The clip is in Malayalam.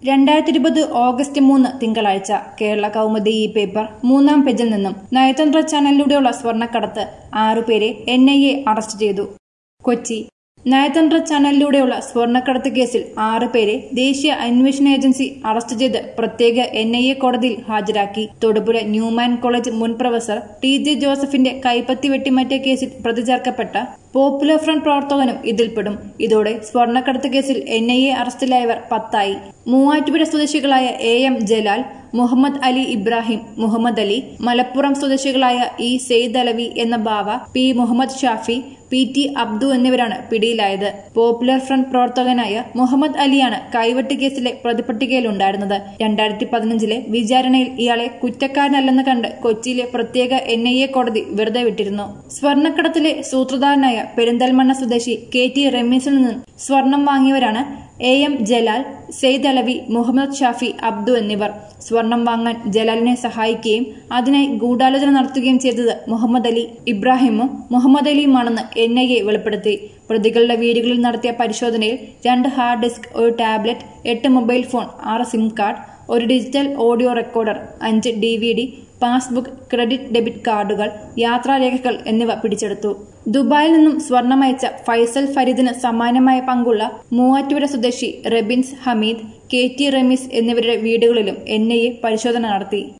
2020 ഓഗസ്റ്റ് 3 തിങ്കളാഴ്ച കേരള കൗമുദി ഈ പേപ്പർ 3-ാം പേജിൽ നിന്നും നയതന്ത്ര ചാനലിലൂടെയുള്ള സ്വർണ്ണക്കടത്ത് 6 പേരെ NIA അറസ്റ്റ് ചെയ്തു. കൊച്ചി നയതന്ത്ര ചാനലിലൂടെയുള്ള സ്വർണ്ണക്കടത്ത് കേസിൽ 6 പേരെ ദേശീയ അന്വേഷണ ഏജൻസി അറസ്റ്റ് ചെയ്ത് പ്രത്യേക NIA കോടതിയിൽ ഹാജരാക്കി. തൊടുപുഴ ന്യൂമാൻ കോളേജ് മുൻ പ്രൊഫസർ TJ ജോസഫിന്റെ കൈപ്പത്തി വെട്ടിമാറ്റിയ കേസിൽ പ്രതി ചേർക്കപ്പെട്ട പോപ്പുലർ ഫ്രണ്ട് പ്രവർത്തകനും ഇതിൽപ്പെടും. ഇതോടെ സ്വർണ്ണക്കടത്ത് കേസിൽ NIA അറസ്റ്റിലായവർ 10ആയി. മൂവാറ്റുപുഴ സ്വദേശികളായ AM ജലാൽ, മുഹമ്മദ് അലി ഇബ്രാഹിം, മുഹമ്മദ് അലി, മലപ്പുറം സ്വദേശികളായ E സെയ്ദ് അലവി എന്ന ബാവ, P മുഹമ്മദ് ഷാഫി, PT അബ്ദു എന്നിവരാണ് പിടിയിലായത്. പോപ്പുലർ ഫ്രണ്ട് പ്രവർത്തകനായ മുഹമ്മദ് അലിയാണ് കൈവെട്ട് കേസിലെ പ്രതിപട്ടികയിലുണ്ടായിരുന്നത്. 2015 വിചാരണയിൽ ഇയാളെ കുറ്റക്കാരനല്ലെന്ന് കണ്ട് കൊച്ചിയിലെ പ്രത്യേക NIA കോടതി വെറുതെ വിട്ടിരുന്നു. സ്വർണ്ണക്കടത്തിലെ സൂത്രധാരനായ പെരിന്തൽമണ്ണ സ്വദേശി KT റമീസിൽ നിന്നും സ്വർണം വാങ്ങിയവരാണ് AM ജലാൽ, സെയ്ദ് അലവി, മുഹമ്മദ് ഷാഫി, അബ്ദു എന്നിവർ. സ്വർണം വാങ്ങാൻ ജലാലിനെ സഹായിക്കുകയും അതിനായി ഗൂഢാലോചന നടത്തുകയും ചെയ്തത് മുഹമ്മദ് അലി ഇബ്രാഹിമും മുഹമ്മദ് അലിയുമാണെന്ന് NIA വെളിപ്പെടുത്തി. പ്രതികളുടെ വീടുകളിൽ നടത്തിയ പരിശോധനയിൽ 2 hard disk, 1 tablet, 8 mobile phone, 6 SIM card, 1 digital audio recorder, 5 DVD, passbook, credit debit കാർഡുകൾ, യാത്രാരേഖകൾ എന്നിവ പിടിച്ചെടുത്തു. ദുബായിൽ നിന്നും സ്വർണമയച്ച ഫൈസൽ ഫരീദിന് സമാനമായ പങ്കുള്ള മൂവാറ്റുപുഴ സ്വദേശി റെബിൻസ് ഹമീദ്, KT റമീസ് എന്നിവരുടെ വീടുകളിലും NIA പരിശോധന നടത്തി.